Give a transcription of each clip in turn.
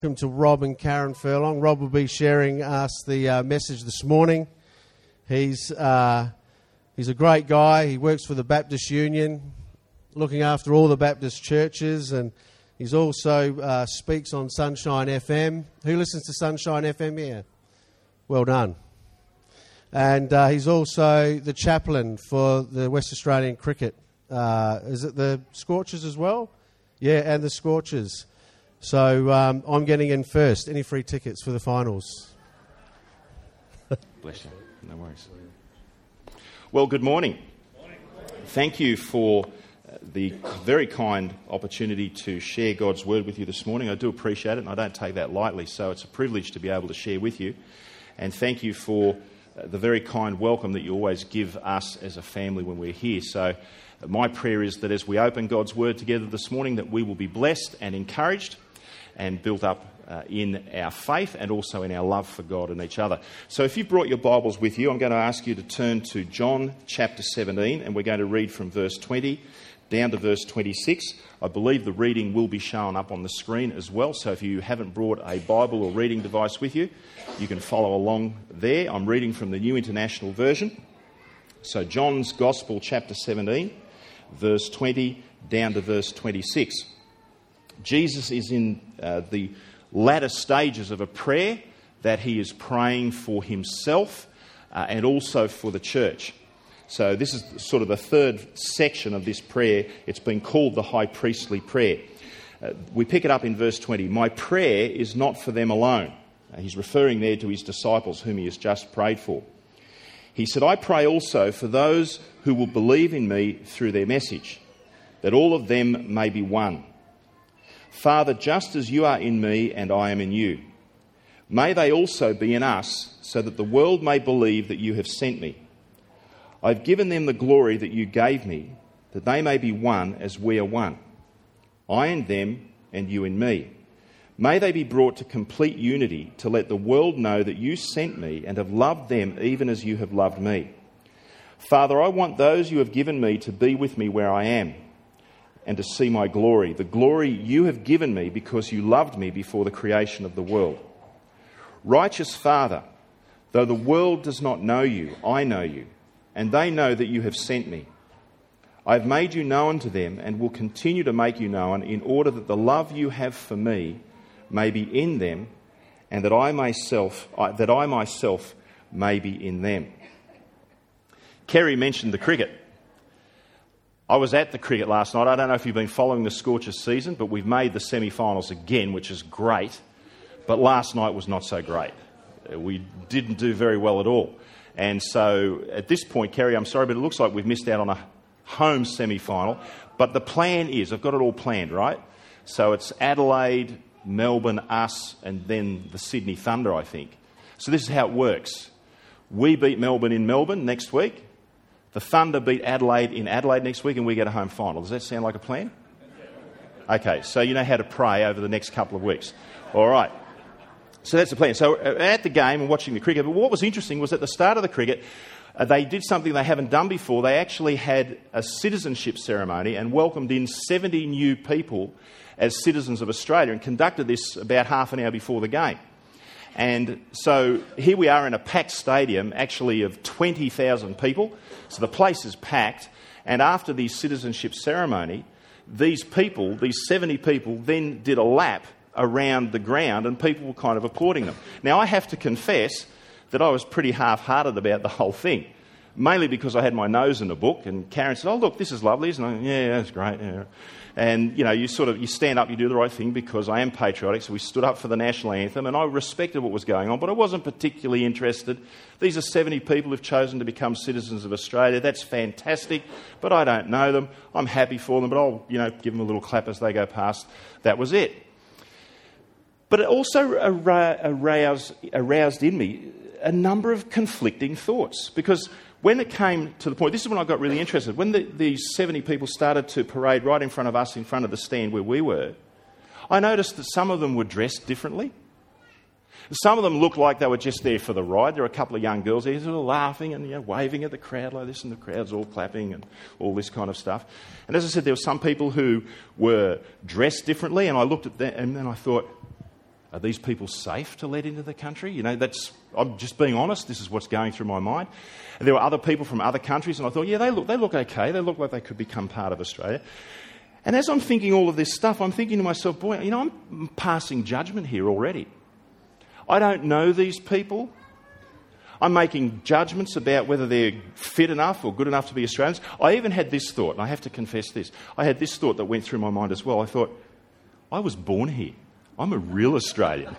Welcome to Rob and Karen Furlong. Rob will be sharing us the message this morning. He's a great guy. He works for the Baptist Union, looking after all the Baptist churches, and he's also speaks on Sunshine FM. Who listens to Sunshine FM here? Well done. And he's also the chaplain for the West Australian cricket. Is it the Scorchers as well? Yeah, and the Scorchers. So I'm getting in first. Any free tickets for the finals? Bless you. No worries. Well, good morning. Thank you for the very kind opportunity to share God's Word with you this morning. I do appreciate it, and I don't take that lightly, so it's a privilege to be able to share with you. And thank you for the very kind welcome that you always give us as a family when we're here. So my prayer is that as we open God's Word together this morning, that we will be blessed and encouraged and built up in our faith and also in our love for God and each other. So if you've brought your Bibles with you, I'm going to ask you to turn to John chapter 17, and we're going to read from verse 20 down to verse 26. I believe the reading will be shown up on the screen as well, so if you haven't brought a Bible or reading device with you, you can follow along there. I'm reading from the New International Version. So John's Gospel chapter 17, verse 20 down to verse 26. Jesus is in the latter stages of a prayer that he is praying for himself and also for the church. So this is sort of the third section of this prayer. It's been called the high priestly prayer. We pick it up in verse 20. My prayer is not for them alone. He's referring there to his disciples whom he has just prayed for. He said, I pray also for those who will believe in me through their message, that all of them may be one. Father, just as you are in me and I am in you, may they also be in us, so that the world may believe that you have sent me. I've given them the glory that you gave me, that they may be one as we are one. I in them and you in me. May they be brought to complete unity, to let the world know that you sent me and have loved them even as you have loved me. Father, I want those you have given me to be with me where I am, and to see my glory, the glory you have given me because you loved me before the creation of the world. Righteous Father, though the world does not know you, I know you, and they know that you have sent me. I have made you known to them and will continue to make you known, in order that the love you have for me may be in them, and that I myself may be in them. Kerry mentioned the cricket. I was at the cricket last night. I don't know if you've been following the Scorchers season, but we've made the semi-finals again, which is great. But last night was not so great. We didn't do very well at all. And so at this point, Kerry, I'm sorry, but it looks like we've missed out on a home semi-final. But the plan is, I've got it all planned, right? So it's Adelaide, Melbourne, us, and then the Sydney Thunder, I think. So this is how it works. We beat Melbourne in Melbourne next week. The Thunder beat Adelaide in Adelaide next week, and we get a home final. Does that sound like a plan? Okay, so you know how to pray over the next couple of weeks. All right. So that's the plan. So at the game and watching the cricket, but what was interesting was at the start of the cricket, they did something they haven't done before. They actually had a citizenship ceremony and welcomed in 70 new people as citizens of Australia, and conducted this about half an hour before the game. And so here we are in a packed stadium, actually of 20,000 people. So the place is packed. And after the citizenship ceremony, these 70 people, then did a lap around the ground, and people were kind of applauding them. Now, I have to confess that I was pretty half-hearted about the whole thing, mainly because I had my nose in a book, and Karen said, oh, look, this is lovely, isn't it? Yeah, that's great. Yeah. And, you know, you stand up, you do the right thing, because I am patriotic, so we stood up for the national anthem, and I respected what was going on, but I wasn't particularly interested. These are 70 people who've chosen to become citizens of Australia. That's fantastic, but I don't know them. I'm happy for them, but I'll, give them a little clap as they go past. That was it. But it also aroused in me a number of conflicting thoughts, because when it came to the point, this is when I got really interested. When these 70 people started to parade right in front of us, in front of the stand where we were, I noticed that some of them were dressed differently. Some of them looked like they were just there for the ride. There were a couple of young girls there who were laughing and waving at the crowd like this, and the crowd's all clapping and all this kind of stuff. And as I said, there were some people who were dressed differently, and I looked at them and then I thought, Are these people safe to let into the country? I'm just being honest, this is what's going through my mind. And there were other people from other countries, and I thought, yeah, they look okay. They look like they could become part of Australia. And as I'm thinking all of this stuff, I'm thinking to myself, boy, I'm passing judgment here already. I don't know these people. I'm making judgments about whether they're fit enough or good enough to be Australians. I even had this thought, and I have to confess this. I had this thought that went through my mind as well. I thought, I was born here. I'm a real Australian.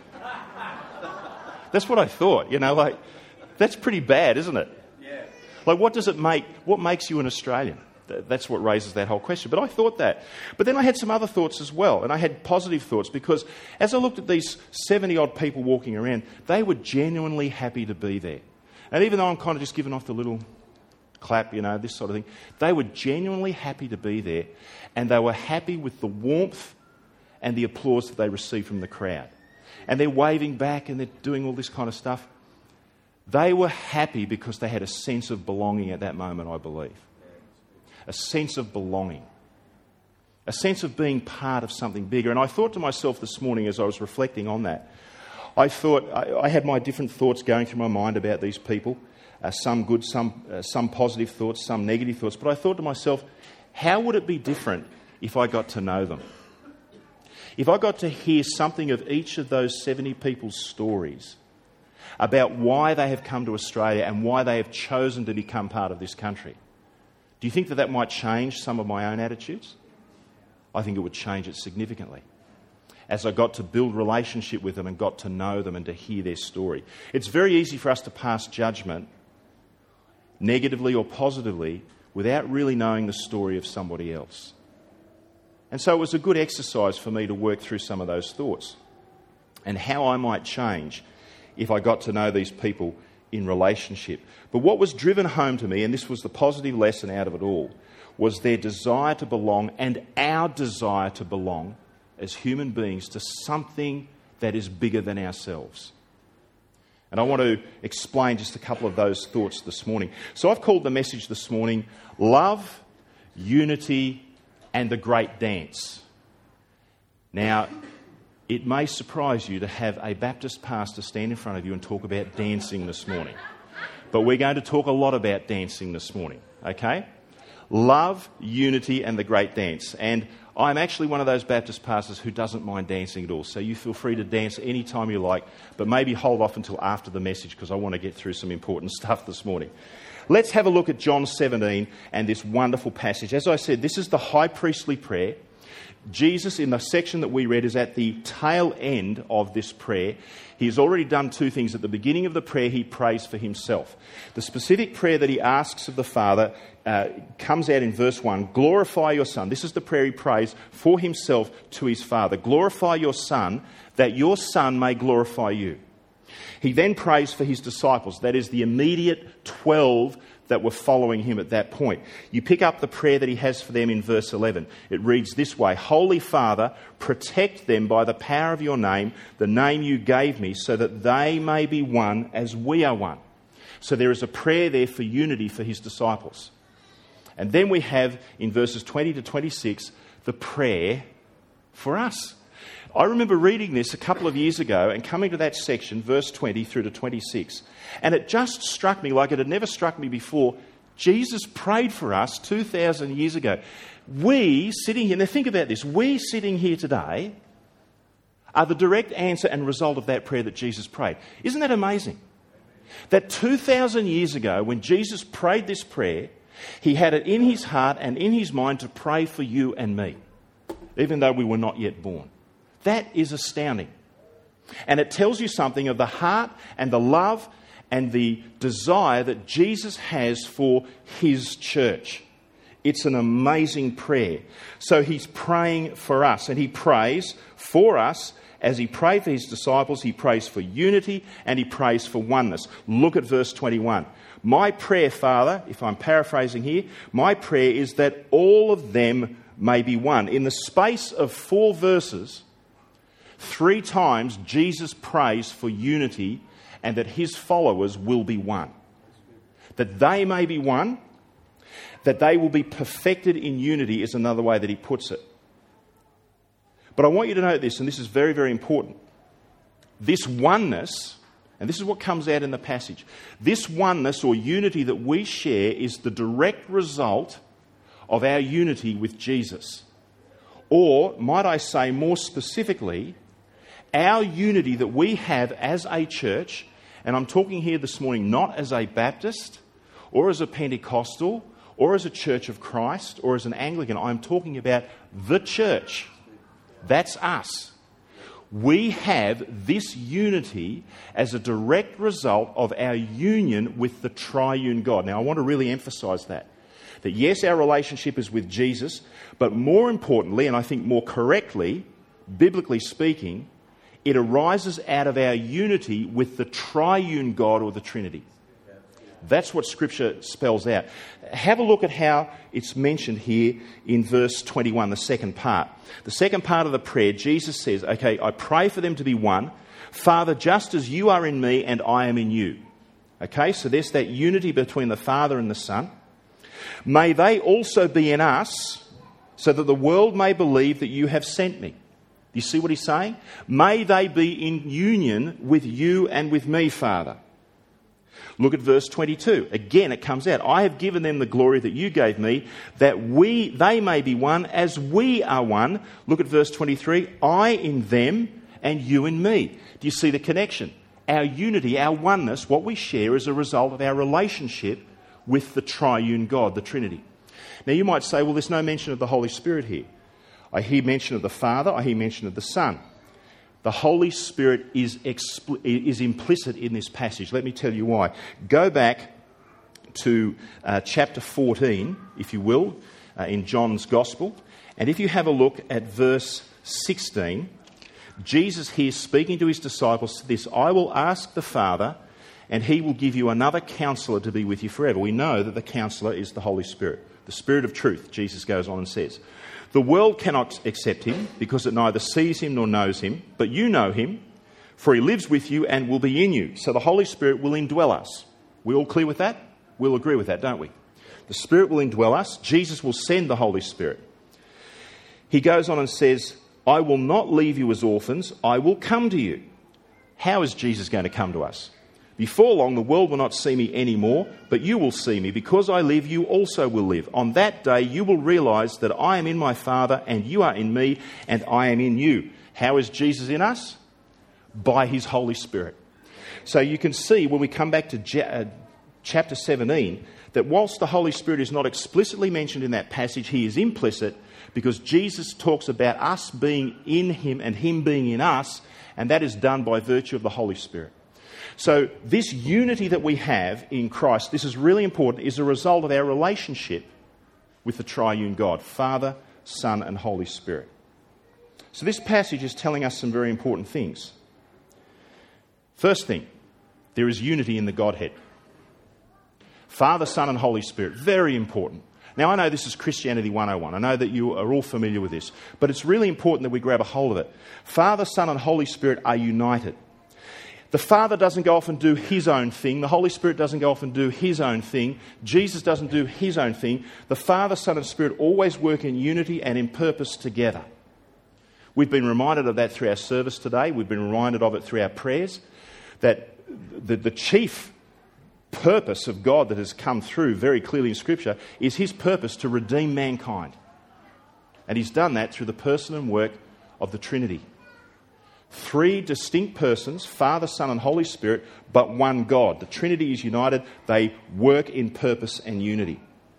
That's what I thought, that's pretty bad, isn't it? Yeah. What makes you an Australian? That's what raises that whole question. But I thought that. But then I had some other thoughts as well, and I had positive thoughts because as I looked at these 70-odd people walking around, they were genuinely happy to be there. And even though I'm kind of just giving off the little clap, this sort of thing, they were genuinely happy to be there, and they were happy with the warmth and the applause that they received from the crowd. And they're waving back and they're doing all this kind of stuff. They were happy because they had a sense of belonging at that moment, I believe. A sense of belonging. A sense of being part of something bigger. And I thought to myself this morning as I was reflecting on that, I thought, I had my different thoughts going through my mind about these people. Some good, some positive thoughts, some negative thoughts. But I thought to myself, how would it be different if I got to know them? If I got to hear something of each of those 70 people's stories about why they have come to Australia and why they have chosen to become part of this country, do you think that might change some of my own attitudes? I think it would change it significantly. As I got to build relationship with them and got to know them and to hear their story. It's very easy for us to pass judgment, negatively or positively, without really knowing the story of somebody else. And so it was a good exercise for me to work through some of those thoughts and how I might change if I got to know these people in relationship. But what was driven home to me, and this was the positive lesson out of it all, was their desire to belong and our desire to belong as human beings to something that is bigger than ourselves. And I want to explain just a couple of those thoughts this morning. So I've called the message this morning, Love, Unity, and the Great Dance. Now, it may surprise you to have a Baptist pastor stand in front of you and talk about dancing this morning. But we're going to talk a lot about dancing this morning, okay? Love, unity, and the Great Dance. And I'm actually one of those Baptist pastors who doesn't mind dancing at all. So you feel free to dance any time you like, but maybe hold off until after the message because I want to get through some important stuff this morning. Let's have a look at John 17 and this wonderful passage. As I said, this is the high priestly prayer. Jesus, in the section that we read, is at the tail end of this prayer. He's already done two things. At the beginning of the prayer, he prays for himself. The specific prayer that he asks of the Father comes out in verse 1. Glorify your Son. This is the prayer he prays for himself to his Father. Glorify your Son, that your Son may glorify you. He then prays for his disciples, that is the immediate 12 that were following him at that point. You pick up the prayer that he has for them in verse 11. It reads this way, Holy Father, protect them by the power of your name, the name you gave me, so that they may be one as we are one. So there is a prayer there for unity for his disciples. And then we have in verses 20 to 26 the prayer for us. I remember reading this a couple of years ago and coming to that section, verse 20 through to 26, and it just struck me like it had never struck me before. Jesus prayed for us 2,000 years ago. We sitting here, now think about this, we sitting here today are the direct answer and result of that prayer that Jesus prayed. Isn't that amazing? That 2,000 years ago, when Jesus prayed this prayer, he had it in his heart and in his mind to pray for you and me, even though we were not yet born. That is astounding. And it tells you something of the heart and the love and the desire that Jesus has for his church. It's an amazing prayer. So he's praying for us, and he prays for us. As he prayed for his disciples, he prays for unity and he prays for oneness. Look at verse 21. My prayer, Father, if I'm paraphrasing here, my prayer is that all of them may be one. In the space of 4 verses, 3 times Jesus prays for unity and that his followers will be one. That they may be one, that they will be perfected in unity is another way that he puts it. But I want you to note this, and this is very, very important. this oneness, and this is what comes out in the passage, this oneness or unity that we share is the direct result of our unity with Jesus. Or, might I say more specifically, our unity that we have as a church, and I'm talking here this morning not as a Baptist or as a Pentecostal or as a Church of Christ or as an Anglican. I'm talking about the church. That's us. We have this unity as a direct result of our union with the triune God. Now, I want to really emphasise that yes, our relationship is with Jesus, but more importantly, and I think more correctly, biblically speaking, it arises out of our unity with the triune God or the Trinity. That's what Scripture spells out. Have a look at how it's mentioned here in verse 21, the second part. The second part of the prayer, Jesus says, okay, I pray for them to be one. Father, just as you are in me and I am in you. Okay, so there's that unity between the Father and the Son. May they also be in us, so that the world may believe that you have sent me. You see what he's saying? May they be in union with you and with me, Father. Look at verse 22. Again, it comes out. I have given them the glory that you gave me, that they may be one as we are one. Look at verse 23. I in them and you in me. Do you see the connection? Our unity, our oneness, what we share is a result of our relationship with the triune God, the Trinity. Now you might say, well, there's no mention of the Holy Spirit here. I hear mention of the Father, I hear mention of the Son. The Holy Spirit is implicit in this passage. Let me tell you why. Go back to chapter 14, if you will, in John's Gospel. And if you have a look at verse 16, Jesus here speaking to his disciples said this, I will ask the Father, and he will give you another counselor to be with you forever. We know that the counselor is the Holy Spirit, the Spirit of truth, Jesus goes on and says. The world cannot accept him because it neither sees him nor knows him, but you know him, for he lives with you and will be in you. So the Holy Spirit will indwell us. We all clear with that? We'll agree with that, don't we? The Spirit will indwell us. Jesus will send the Holy Spirit. He goes on and says, I will not leave you as orphans, I will come to you. How is Jesus going to come to us? Before long, the world will not see me anymore, but you will see me. Because I live, you also will live. On that day, you will realise that I am in my Father, and you are in me, and I am in you. How is Jesus in us? By his Holy Spirit. So you can see when we come back to chapter 17, that whilst the Holy Spirit is not explicitly mentioned in that passage, he is implicit because Jesus talks about us being in him and him being in us, and that is done by virtue of the Holy Spirit. So this unity that we have in Christ, this is really important, is a result of our relationship with the triune God, Father, Son and Holy Spirit. So this passage is telling us some very important things. First thing, there is unity in the Godhead. Father, Son and Holy Spirit, very important. Now I know this is Christianity 101. I know that you are all familiar with this, but it's really important that we grab a hold of it. Father, Son and Holy Spirit are united. The Father doesn't go off and do his own thing. The Holy Spirit doesn't go off and do his own thing. Jesus doesn't do his own thing. The Father, Son and Spirit always work in unity and in purpose together. We've been reminded of that through our service today. We've been reminded of it through our prayers. That the chief purpose of God that has come through very clearly in Scripture is his purpose to redeem mankind. And he's done that through the person and work of the Trinity. Three distinct persons, Father, Son and Holy Spirit, but one God. The Trinity is united. They work in purpose and unity.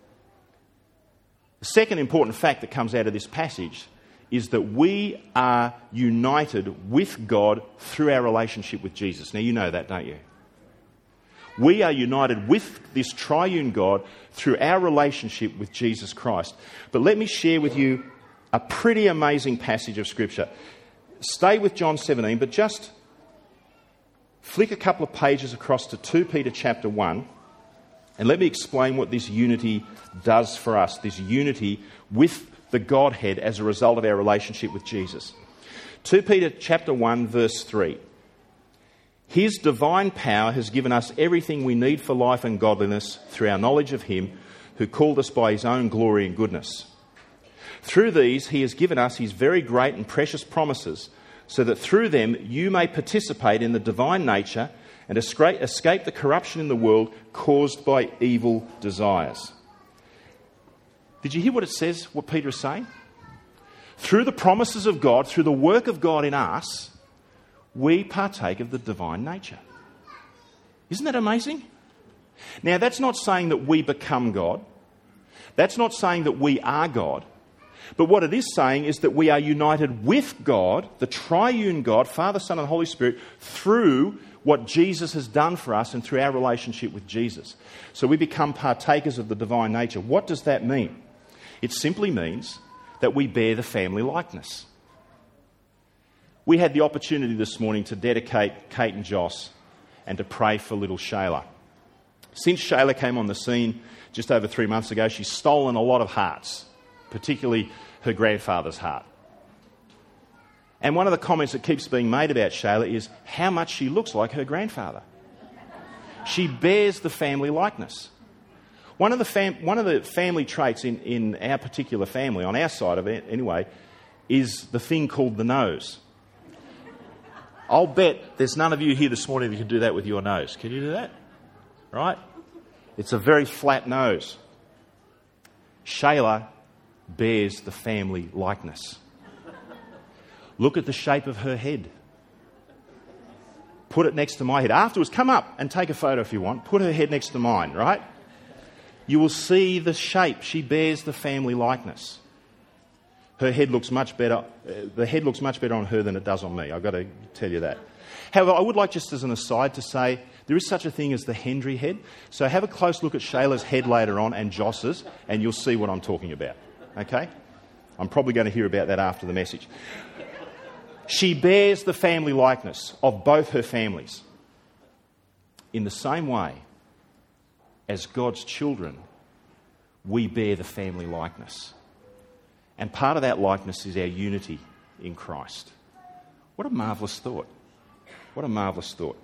The second important fact that comes out of this passage is that we are united with God through our relationship with Jesus. Now you know that, don't you? We are united with this triune God through our relationship with Jesus Christ. But let me share with you a pretty amazing passage of Scripture. Stay with John 17, but just flick a couple of pages across to 2 Peter chapter 1, and let me explain what this unity does for us, this unity with the Godhead as a result of our relationship with Jesus. 2 Peter chapter 1, verse 3. His divine power has given us everything we need for life and godliness through our knowledge of him who called us by his own glory and goodness. Through these, he has given us his very great and precious promises, so that through them you may participate in the divine nature and escape the corruption in the world caused by evil desires. Did you hear what it says, what Peter is saying? Through the promises of God, through the work of God in us, we partake of the divine nature. Isn't that amazing? Now, that's not saying that we become God. That's not saying that we are God. But what it is saying is that we are united with God, the triune God, Father, Son and Holy Spirit, through what Jesus has done for us and through our relationship with Jesus. So we become partakers of the divine nature. What does that mean? It simply means that we bear the family likeness. We had the opportunity this morning to dedicate Kate and Joss and to pray for little Shayla. Since Shayla came on the scene just over 3 months ago, she's stolen a lot of hearts, particularly her grandfather's heart. And one of the comments that keeps being made about Shayla is how much she looks like her grandfather. She bears the family likeness. One of the family traits in our particular family, on our side of it anyway, is the thing called the nose. I'll bet there's none of you here this morning that can do that with your nose. Can you do that? Right? It's a very flat nose. Shayla bears the family likeness. Look at the shape of her head. Put it next to my head. Afterwards, come up and take a photo if you want. Put her head next to mine, right? You will see the shape. She bears the family likeness. Her head looks much better. The head looks much better on her than it does on me. I've got to tell you that. However, I would like just as an aside to say there is such a thing as the Hendry head. So have a close look at Shayla's head later on and Joss's, and you'll see what I'm talking about. Okay? I'm probably going to hear about that after the message. She bears the family likeness of both her families. In the same way, as God's children, we bear the family likeness. And part of that likeness is our unity in Christ. What a marvellous thought. What a marvellous thought.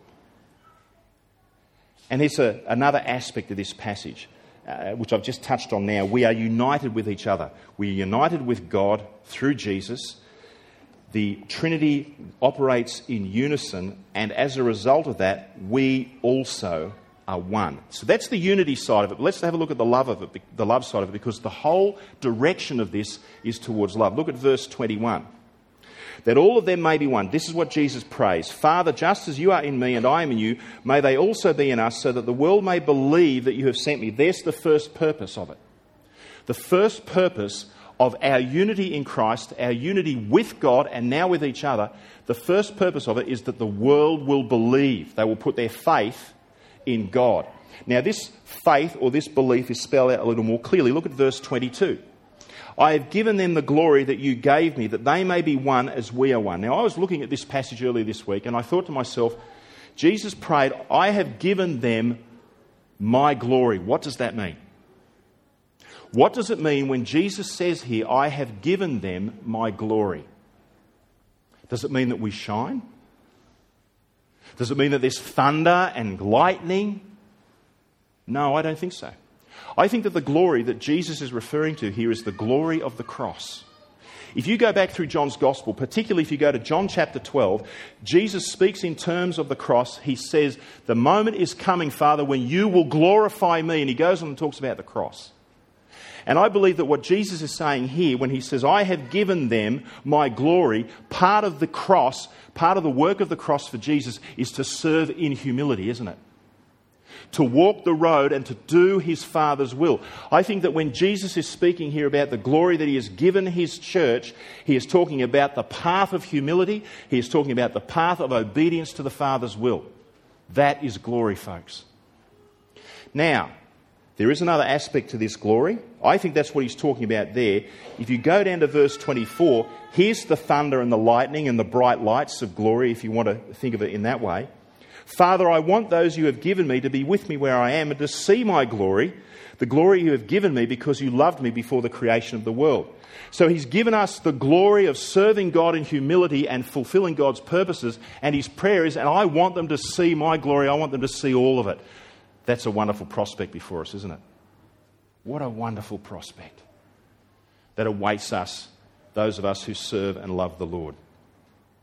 And there's another aspect of this passage, which I've just touched on now. We are united with each other. We are united with God through Jesus. The Trinity operates in unison, and as a result of that, we also are one. So that's the unity side of it. But let's have a look at the love of it, the love side of it, because the whole direction of this is towards love. Look at verse 21. That all of them may be one. This is what Jesus prays. Father, just as you are in me and I am in you, may they also be in us, so that the world may believe that you have sent me. There's the first purpose of it. The first purpose of our unity in Christ, our unity with God and now with each other, the first purpose of it is that the world will believe. They will put their faith in God. Now, this faith or this belief is spelled out a little more clearly. Look at verse 22. I have given them the glory that you gave me, that they may be one as we are one. Now, I was looking at this passage earlier this week, and I thought to myself, Jesus prayed, I have given them my glory. What does that mean? What does it mean when Jesus says here, I have given them my glory? Does it mean that we shine? Does it mean that there's thunder and lightning? No, I don't think so. I think that the glory that Jesus is referring to here is the glory of the cross. If you go back through John's Gospel, particularly if you go to John chapter 12, Jesus speaks in terms of the cross. He says, the moment is coming, Father, when you will glorify me. And he goes on and talks about the cross. And I believe that what Jesus is saying here, when he says, I have given them my glory, part of the cross, part of the work of the cross for Jesus is to serve in humility, isn't it? To walk the road and to do his Father's will. I think that when Jesus is speaking here about the glory that he has given his church, he is talking about the path of humility. He is talking about the path of obedience to the Father's will. That is glory, folks. Now, there is another aspect to this glory. I think that's what he's talking about there. If you go down to verse 24, here's the thunder and the lightning and the bright lights of glory, if you want to think of it in that way. Father, I want those you have given me to be with me where I am and to see my glory, the glory you have given me because you loved me before the creation of the world. So he's given us the glory of serving God in humility and fulfilling God's purposes, and his prayer is, and I want them to see my glory, I want them to see all of it. That's a wonderful prospect before us, isn't it? What a wonderful prospect that awaits us, those of us who serve and love the Lord.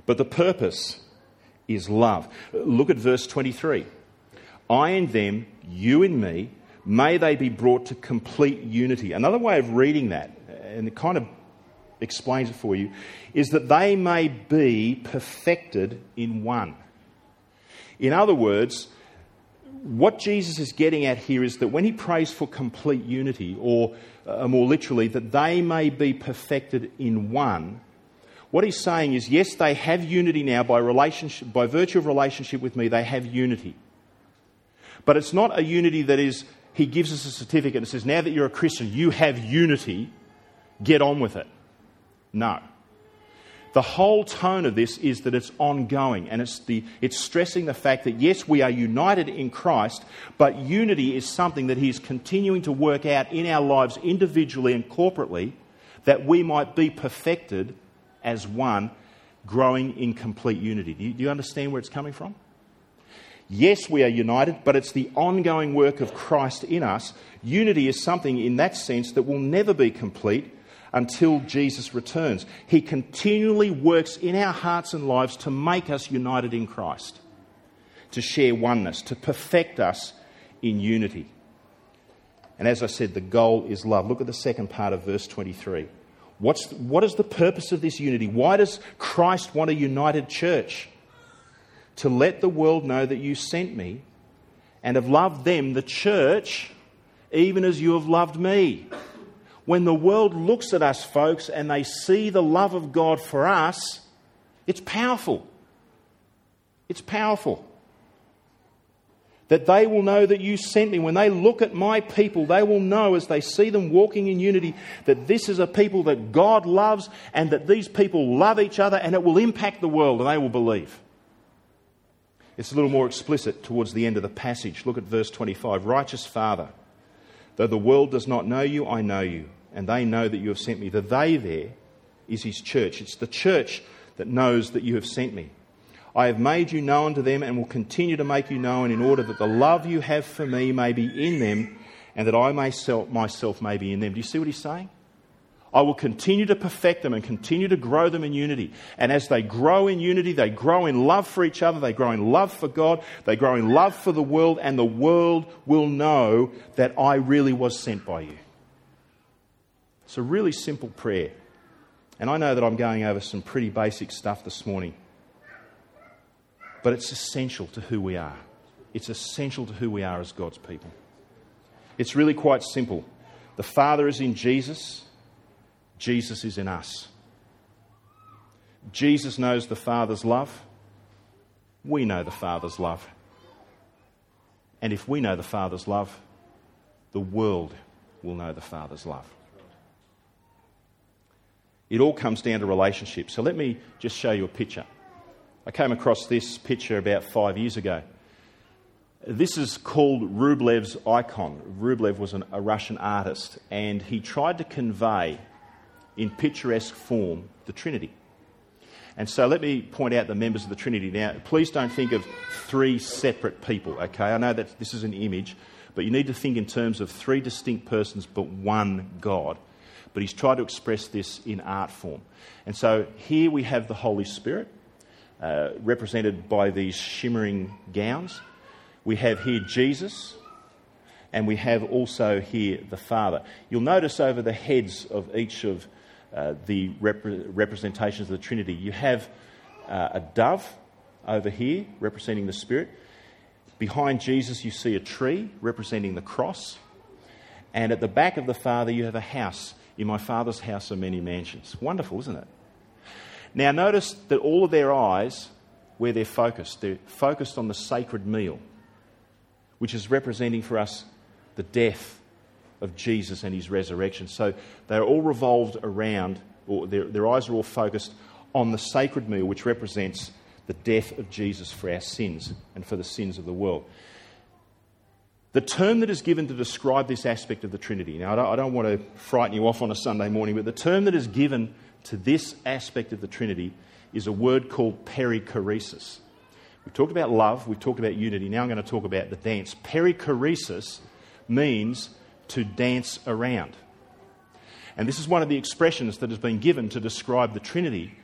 But the purpose is love. Look at verse 23. I in them, you in me, may they be brought to complete unity. Another way of reading that, and it kind of explains it for you, is that they may be perfected in one. In other words, what Jesus is getting at here is that when he prays for complete unity, or more literally, that they may be perfected in one, what he's saying is, yes, they have unity now by virtue of relationship with me, they have unity. But it's not a unity that is, he gives us a certificate and says, now that you're a Christian, you have unity, get on with it. No. The whole tone of this is that it's ongoing, and it's stressing the fact that, yes, we are united in Christ, but unity is something that he's continuing to work out in our lives individually and corporately, that we might be perfected as one, growing in complete unity. Do you understand where it's coming from? Yes, we are united, but it's the ongoing work of Christ in us. Unity is something in that sense that will never be complete until Jesus returns. He continually works in our hearts and lives to make us united in Christ, to share oneness, to perfect us in unity. And as I said, the goal is love. Look at the second part of verse 23. What is the purpose of this unity? Why does Christ want a united church? To let the world know that you sent me and have loved them, the church, even as you have loved me. When the world looks at us, folks, and they see the love of God for us, it's powerful. It's powerful. That they will know that you sent me. When they look at my people, they will know as they see them walking in unity that this is a people that God loves and that these people love each other, and it will impact the world and they will believe. It's a little more explicit towards the end of the passage. Look at verse 25. Righteous Father, though the world does not know you, I know you, and they know that you have sent me. The they there is his church. It's the church that knows that you have sent me. I have made you known to them and will continue to make you known in order that the love you have for me may be in them and that I myself may be in them. Do you see what he's saying? I will continue to perfect them and continue to grow them in unity. And as they grow in unity, they grow in love for each other, they grow in love for God, they grow in love for the world, and the world will know that I really was sent by you. It's a really simple prayer. And I know that I'm going over some pretty basic stuff this morning. But it's essential to who we are. It's essential to who we are as God's people. It's really quite simple. The Father is in Jesus. Jesus is in us. Jesus knows the Father's love. We know the Father's love. And if we know the Father's love, the world will know the Father's love. It all comes down to relationships. So let me just show you a picture. I came across this picture about 5 years ago. This is called Rublev's icon. Rublev was a Russian artist, and he tried to convey in picturesque form the Trinity. And so let me point out the members of the Trinity. Now, please don't think of three separate people, okay? I know that this is an image, but you need to think in terms of three distinct persons but one God. But he's tried to express this in art form. And so here we have the Holy Spirit, represented by these shimmering gowns. We have here Jesus, and we have also here the Father. You'll notice over the heads of each of the representations of the Trinity, you have a dove over here representing the Spirit. Behind Jesus you see a tree representing the cross. And at the back of the Father you have a house. In my Father's house are many mansions. Wonderful, isn't it? Now notice that all of their eyes, where they're focused on the sacred meal, which is representing for us the death of Jesus and his resurrection. So they're all revolved around, or their eyes are all focused on the sacred meal, which represents the death of Jesus for our sins and for the sins of the world. The term that is given to describe this aspect of the Trinity, now I don't want to frighten you off on a Sunday morning, but the term that is given to this aspect of the Trinity is a word called perichoresis. We've talked about love, we've talked about unity, now I'm going to talk about the dance. Perichoresis means to dance around. And this is one of the expressions that has been given to describe the Trinity,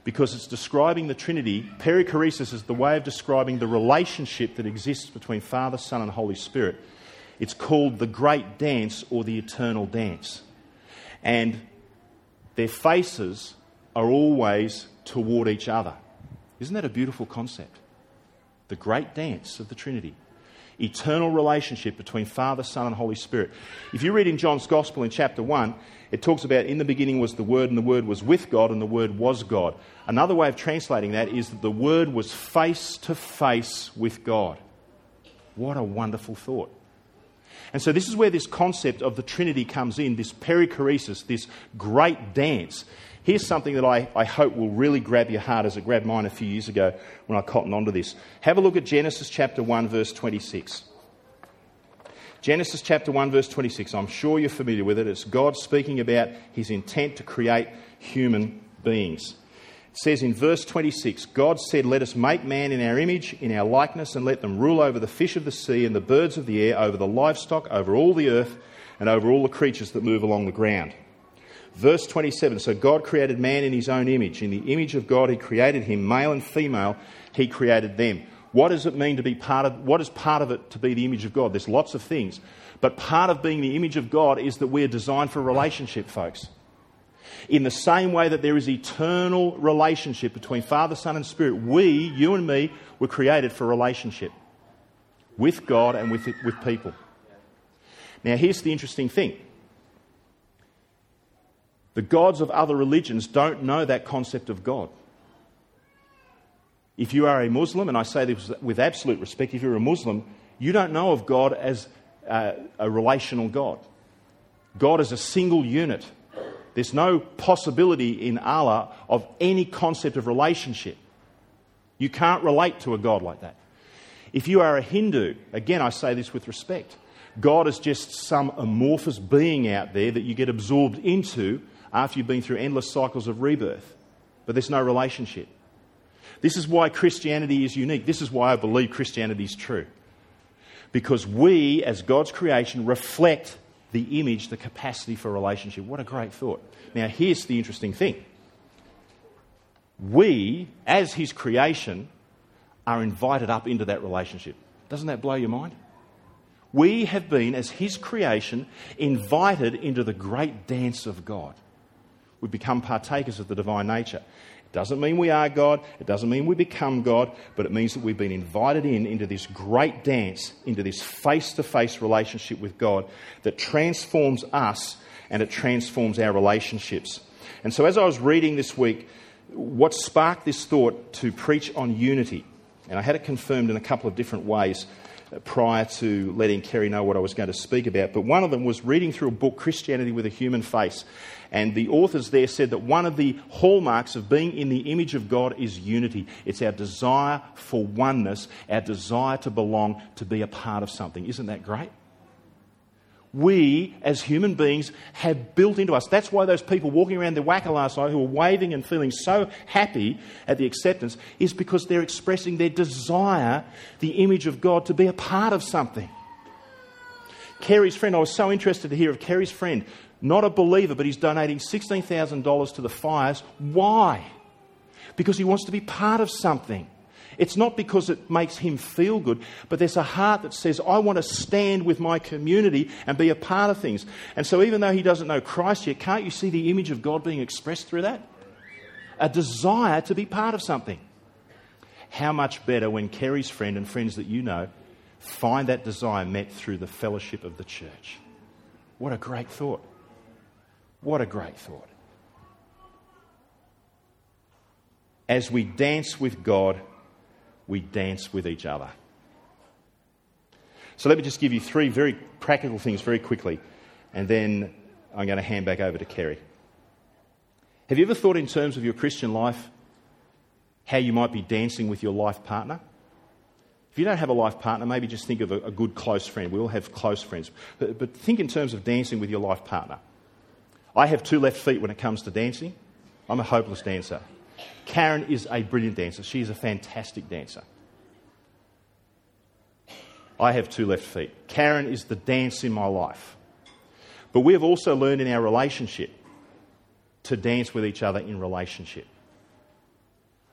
because it's describing the Trinity. Perichoresis is the way of describing the relationship that exists between Father, Son and Holy Spirit. It's called the Great Dance or the Eternal Dance. And their faces are always toward each other. Isn't that a beautiful concept? The Great Dance of the Trinity. Eternal relationship between Father, Son and Holy Spirit. If you read in John's Gospel in chapter 1, it talks about in the beginning was the Word, and the Word was with God, and the Word was God. Another way of translating that is that the Word was face to face with God. What a wonderful thought. And so this is where this concept of the Trinity comes in, this perichoresis, this great dance. Here's something that I hope will really grab your heart as it grabbed mine a few years ago when I cottoned onto this. Have a look at Genesis chapter 1, verse 26. Genesis chapter 1, verse 26. I'm sure you're familiar with it. It's God speaking about his intent to create human beings. It says in verse 26, God said, "Let us make man in our image, in our likeness, and let them rule over the fish of the sea and the birds of the air, over the livestock, over all the earth, and over all the creatures that move along the ground." Verse 27, so God created man in his own image. In the image of God he created him, male and female, he created them. What does it mean to be what is part of it to be the image of God? There's lots of things. But part of being the image of God is that we're designed for a relationship, folks. In the same way that there is eternal relationship between Father, Son and Spirit, you and me, were created for relationship with God and with people. Now here's the interesting thing. The gods of other religions don't know that concept of God. If you are a Muslim, and I say this with absolute respect, if you're a Muslim, you don't know of God as a relational God. God is a single unit. There's no possibility in Allah of any concept of relationship. You can't relate to a God like that. If you are a Hindu, again I say this with respect, God is just some amorphous being out there that you get absorbed into after you've been through endless cycles of rebirth. But there's no relationship. This is why Christianity is unique. This is why I believe Christianity is true. Because we, as God's creation, reflect the image, the capacity for relationship. What a great thought. Now, here's the interesting thing. We, as his creation, are invited up into that relationship. Doesn't that blow your mind? We have been, as his creation, invited into the great dance of God. We become partakers of the divine nature. It doesn't mean we are God, it doesn't mean we become God, but it means that we've been invited into this great dance, into this face-to-face relationship with God that transforms us and it transforms our relationships. And so as I was reading this week, what sparked this thought to preach on unity, and I had it confirmed in a couple of different ways prior to letting Kerry know what I was going to speak about, but one of them was reading through a book, Christianity with a Human Face. And the authors there said that one of the hallmarks of being in the image of God is unity. It's our desire for oneness, our desire to belong, to be a part of something. Isn't that great? We, as human beings, have built into us. That's why those people walking around the Wacker last night who were waving and feeling so happy at the acceptance is because they're expressing their desire, the image of God, to be a part of something. Kerry's friend, I was so interested to hear of Kerry's friend, not a believer, but he's donating $16,000 to the fires. Why? Because he wants to be part of something. It's not because it makes him feel good, but there's a heart that says, I want to stand with my community and be a part of things. And so even though he doesn't know Christ yet, can't you see the image of God being expressed through that? A desire to be part of something. How much better when Kerry's friend and friends that you know find that desire met through the fellowship of the church. What a great thought. What a great thought. As we dance with God, we dance with each other. So let me just give you three very practical things very quickly, and then I'm going to hand back over to Kerry. Have you ever thought in terms of your Christian life how you might be dancing with your life partner? If you don't have a life partner, maybe just think of a good close friend. We all have close friends. But think in terms of dancing with your life partner. I have two left feet when it comes to dancing. I'm a hopeless dancer. Karen is a brilliant dancer. She is a fantastic dancer. I have two left feet. Karen is the dance in my life. But we have also learned in our relationship to dance with each other in relationship.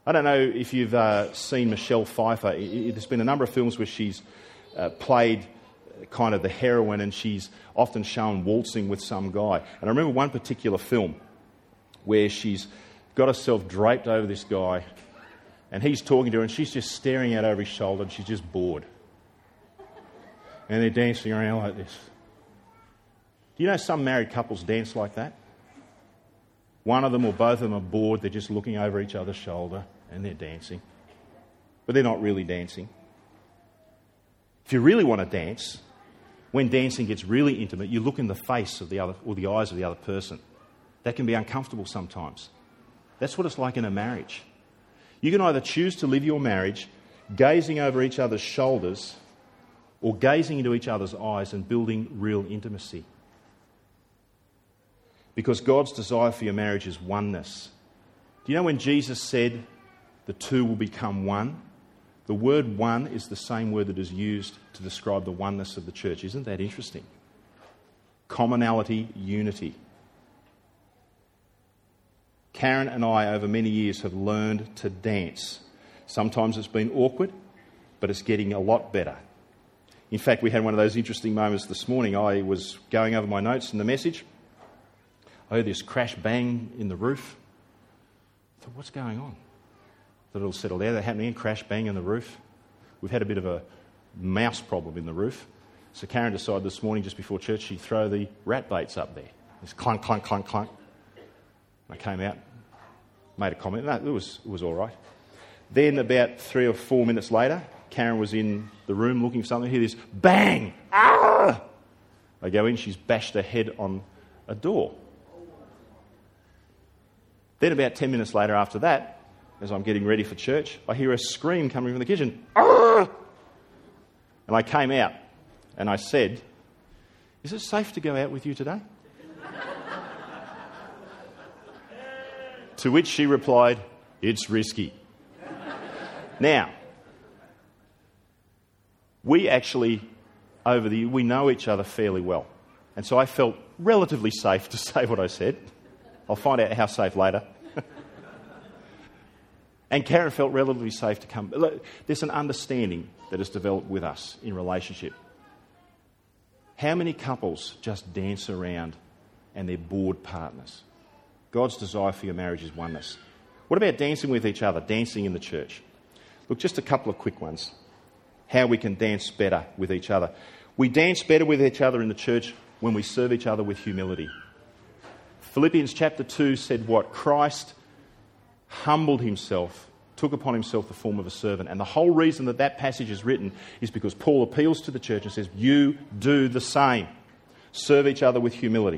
I don't know if you've seen Michelle Pfeiffer. There's been a number of films where she's played kind of the heroine, and she's often shown waltzing with some guy. And I remember one particular film where she's got herself draped over this guy, and he's talking to her, and she's just staring out over his shoulder, and she's just bored. And they're dancing around like this. Do you know some married couples dance like that? One of them or both of them are bored, they're just looking over each other's shoulder, and they're dancing. But they're not really dancing. If you really want to dance, when dancing gets really intimate, you look in the face of the other, or the eyes of the other person. That can be uncomfortable sometimes. That's what it's like in a marriage. You can either choose to live your marriage gazing over each other's shoulders or gazing into each other's eyes and building real intimacy. Because God's desire for your marriage is oneness. Do you know when Jesus said the two will become one? The word one is the same word that is used to describe the oneness of the church. Isn't that interesting? Commonality, unity. Karen and I, over many years, have learned to dance. Sometimes it's been awkward, but it's getting a lot better. In fact, we had one of those interesting moments this morning. I was going over my notes in the message. I heard this crash bang in the roof. I thought, what's going on? Thought it'll settle there. They're happening, crash bang in the roof. We've had a bit of a mouse problem in the roof. So Karen decided this morning, just before church, she'd throw the rat baits up there. It's clunk, clunk, clunk, clunk. I came out, made a comment. No, it was all right. Then about 3 or 4 minutes later, Karen was in the room looking for something. I hear this bang! Ah! I go in, she's bashed her head on a door. Then about 10 minutes later after that, as I'm getting ready for church, I hear a scream coming from the kitchen. Ah! And I came out and I said, "Is it safe to go out with you today?" To which she replied, "It's risky." Now, we actually, we know each other fairly well. And so I felt relatively safe to say what I said. I'll find out how safe later. And Karen felt relatively safe to come. There's an understanding that has developed with us in relationship. How many couples just dance around and they're bored partners? God's desire for your marriage is oneness. What about dancing with each other, dancing in the church? Look, just a couple of quick ones. How we can dance better with each other. We dance better with each other in the church when we serve each other with humility. Philippians chapter 2 said what? Christ humbled himself, took upon himself the form of a servant. And the whole reason that passage is written is because Paul appeals to the church and says, you do the same. Serve each other with humility.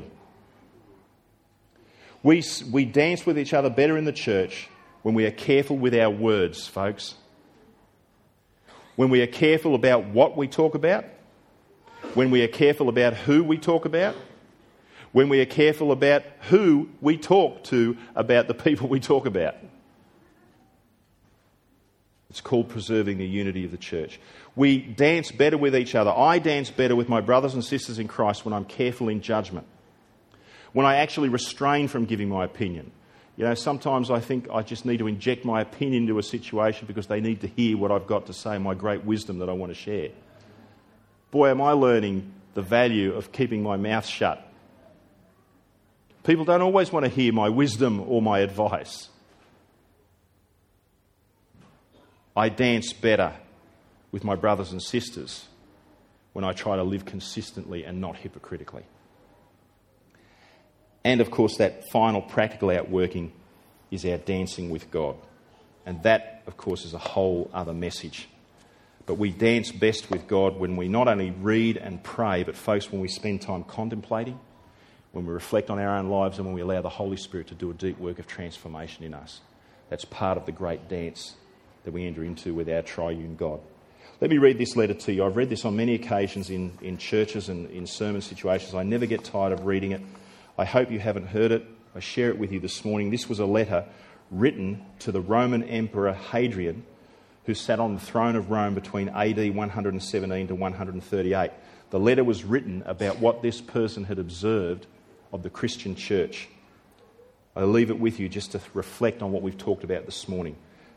We dance with each other better in the church when we are careful with our words, folks. When we are careful about what we talk about. When we are careful about who we talk about. When we are careful about who we talk to about the people we talk about. It's called preserving the unity of the church. We dance better with each other. I dance better with my brothers and sisters in Christ when I'm careful in judgment. When I actually restrain from giving my opinion. You know, sometimes I think I just need to inject my opinion into a situation because they need to hear what I've got to say, my great wisdom that I want to share. Boy, am I learning the value of keeping my mouth shut. People don't always want to hear my wisdom or my advice. I dance better with my brothers and sisters when I try to live consistently and not hypocritically. And of course, that final practical outworking is our dancing with God. And that, of course, is a whole other message. But we dance best with God when we not only read and pray, but folks, when we spend time contemplating, when we reflect on our own lives, and when we allow the Holy Spirit to do a deep work of transformation in us. That's part of the great dance that we enter into with our triune God. Let me read this letter to you. I've read this on many occasions in churches and in sermon situations. I never get tired of reading it. I hope you haven't heard it. I share it with you this morning. This was a letter written to the Roman Emperor Hadrian, who sat on the throne of Rome between AD 117 to 138. The letter was written about what this person had observed of the Christian church. I leave it with you just to reflect on what we've talked about this morning.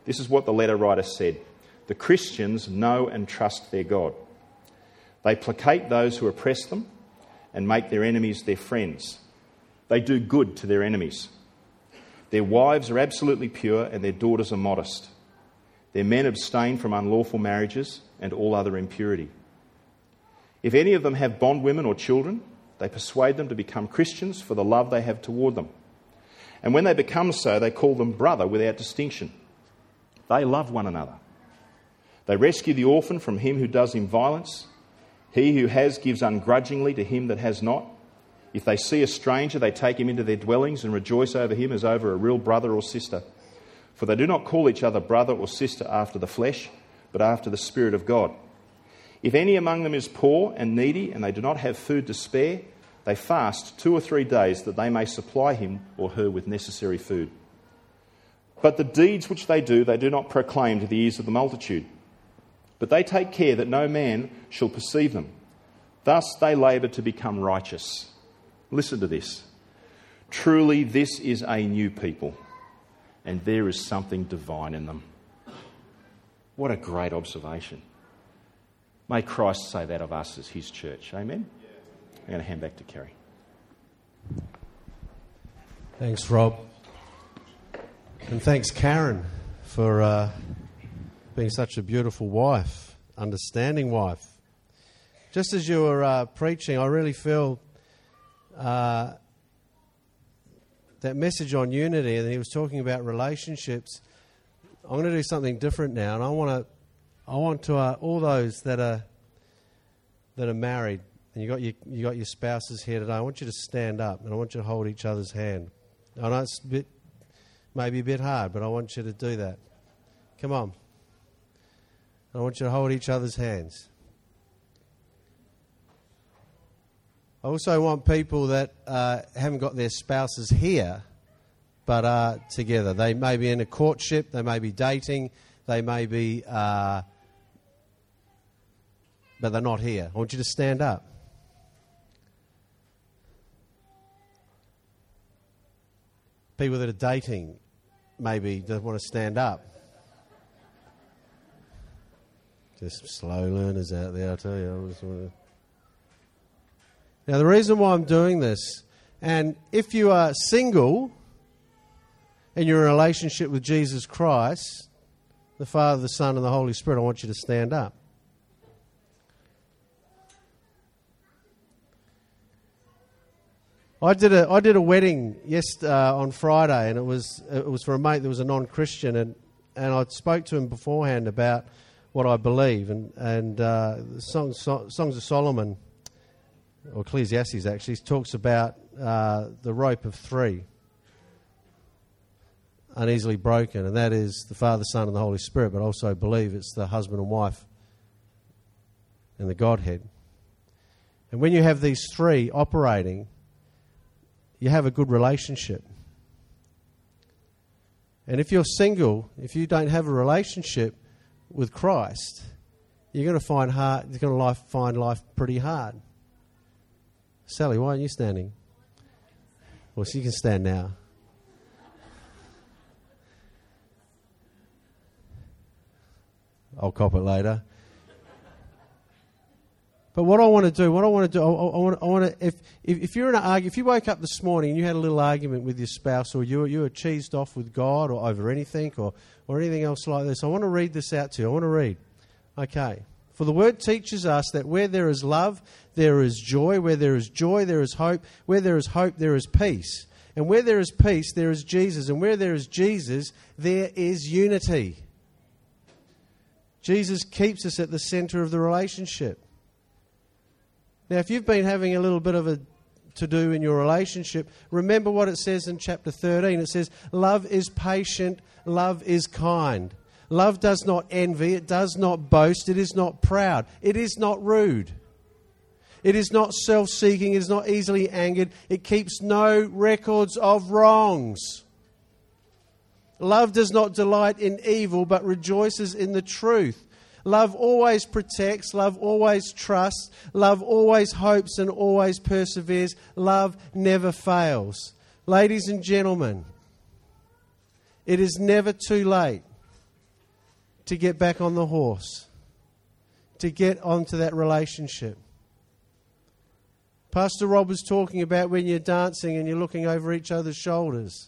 This is what the letter writer said. The Christians know and trust their God. They placate those who oppress them and make their enemies their friends. They do good to their enemies. Their wives are absolutely pure and their daughters are modest. Their men abstain from unlawful marriages and all other impurity. If any of them have bondwomen or children, they persuade them to become Christians for the love they have toward them. And when they become so, they call them brother without distinction. They love one another. They rescue the orphan from him who does him violence. He who has gives ungrudgingly to him that has not. If they see a stranger, they take him into their dwellings and rejoice over him as over a real brother or sister. For they do not call each other brother or sister after the flesh, but after the Spirit of God. If any among them is poor and needy and they do not have food to spare, they fast 2 or 3 days that they may supply him or her with necessary food. But the deeds which they do not proclaim to the ears of the multitude. But they take care that no man shall perceive them. Thus they labour to become righteous. Listen to this. Truly this is a new people, and there is something divine in them. What a great observation. May Christ say that of us as his church. Amen? I'm going to hand back to Kerry. Thanks, Rob. And thanks, Karen, for being such a beautiful wife, understanding wife. Just as you were preaching, I really feel that message on unity, and he was talking about relationships. I'm going to do something different now, and I want to all those that are married, and you got your spouses here today. I want you to stand up, and I want you to hold each other's hand. I know it's maybe a bit hard, but I want you to do that. Come on. I want you to hold each other's hands. I also want people that haven't got their spouses here, but are together. They may be in a courtship, they may be dating, they may be, but they're not here. I want you to stand up. People that are dating maybe don't want to stand up. Just slow learners out there, I tell you. Now, the reason why I'm doing this, and if you are single and you're in a relationship with Jesus Christ, the Father, the Son, and the Holy Spirit, I want you to stand up. I did a wedding on Friday, and it was for a mate that was a non-Christian, and I spoke to him beforehand about what I believe, and the Songs of Solomon, or Ecclesiastes actually, talks about the rope of 3, uneasily broken, and that is the Father, Son, and the Holy Spirit, but also believe it's the husband and wife and the Godhead. And when you have these 3 operating, you have a good relationship. And if you're single, if you don't have a relationship with Christ, you're going to find life pretty hard. Sally, why aren't you standing? Well, so you can stand now. I'll cop it later. But what I want to do, I want to, if you're in an argument, if you woke up this morning and you had a little argument with your spouse, or you were cheesed off with God or over anything or anything else like this, I want to read this out to you. I want to read. Okay. For the word teaches us that where there is love, there is joy. Where there is joy, there is hope. Where there is hope, there is peace. And where there is peace, there is Jesus. And where there is Jesus, there is unity. Jesus keeps us at the center of the relationship. Now, if you've been having a little bit of a to-do in your relationship, remember what it says in chapter 13. It says, love is patient, love is kind. Love does not envy, it does not boast, it is not proud, it is not rude. It is not self-seeking, it is not easily angered, it keeps no records of wrongs. Love does not delight in evil, but rejoices in the truth. Love always protects, love always trusts, love always hopes and always perseveres. Love never fails. Ladies and gentlemen, it is never too late to get back on the horse, to get onto that relationship. Pastor Rob was talking about when you're dancing and you're looking over each other's shoulders.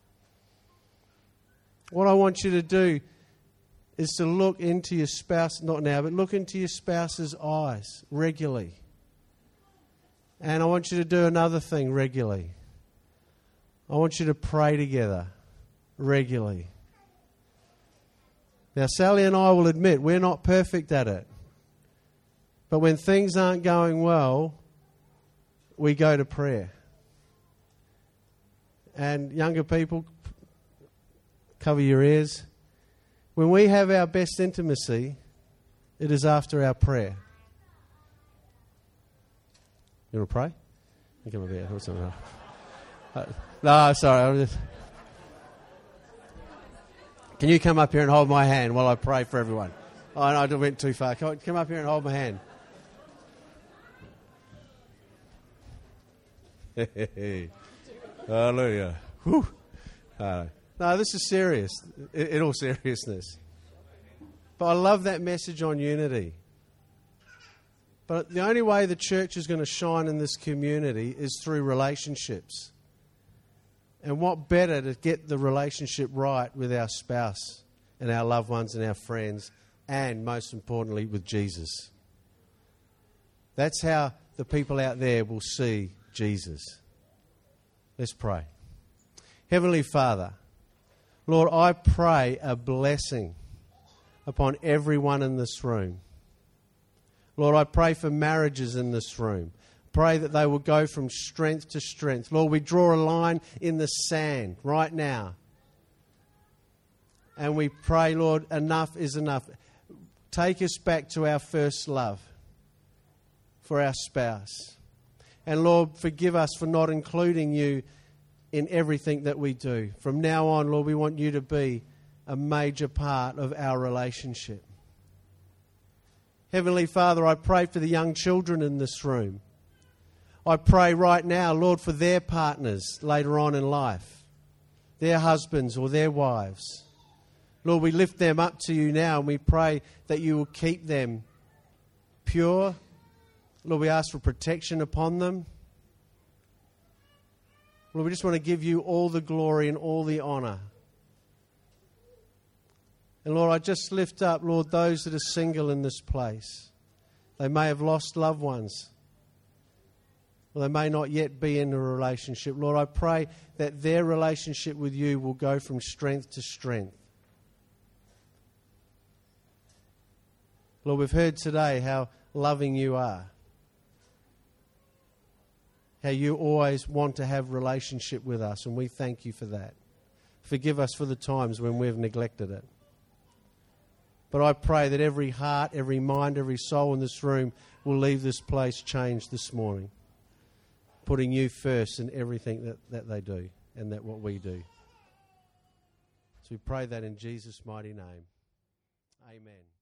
What I want you to do is to look into your spouse, not now, but look into your spouse's eyes regularly. And I want you to do another thing regularly. I want you to pray together regularly. Now, Sally and I will admit we're not perfect at it. But when things aren't going well, we go to prayer. And younger people, cover your ears. When we have our best intimacy, it is after our prayer. You want to pray? You come over here. What's something else? No, sorry. Can you come up here and hold my hand while I pray for everyone? Oh, no, I went too far. Come up here and hold my hand. Hallelujah. Whew. No, this is serious, in all seriousness. But I love that message on unity. But the only way the church is going to shine in this community is through relationships. And what better to get the relationship right with our spouse and our loved ones and our friends, and most importantly with Jesus. That's how the people out there will see Jesus. Let's pray. Heavenly Father, Lord, I pray a blessing upon everyone in this room. Lord, I pray for marriages in this room. Pray that they will go from strength to strength. Lord, we draw a line in the sand right now. And we pray, Lord, enough is enough. Take us back to our first love for our spouse. And Lord, forgive us for not including you in everything that we do. From now on, Lord, we want you to be a major part of our relationship. Heavenly Father, I pray for the young children in this room. I pray right now, Lord, for their partners later on in life, their husbands or their wives. Lord, we lift them up to you now and we pray that you will keep them pure. Lord, we ask for protection upon them. Lord, we just want to give you all the glory and all the honour. And Lord, I just lift up, Lord, those that are single in this place. They may have lost loved ones. Or they may not yet be in a relationship. Lord, I pray that their relationship with you will go from strength to strength. Lord, we've heard today how loving you are. How you always want to have relationship with us, and we thank you for that. Forgive us for the times when we've neglected it. But I pray that every heart, every mind, every soul in this room will leave this place changed this morning, putting you first in everything that they do and that what we do. So we pray that in Jesus' mighty name. Amen.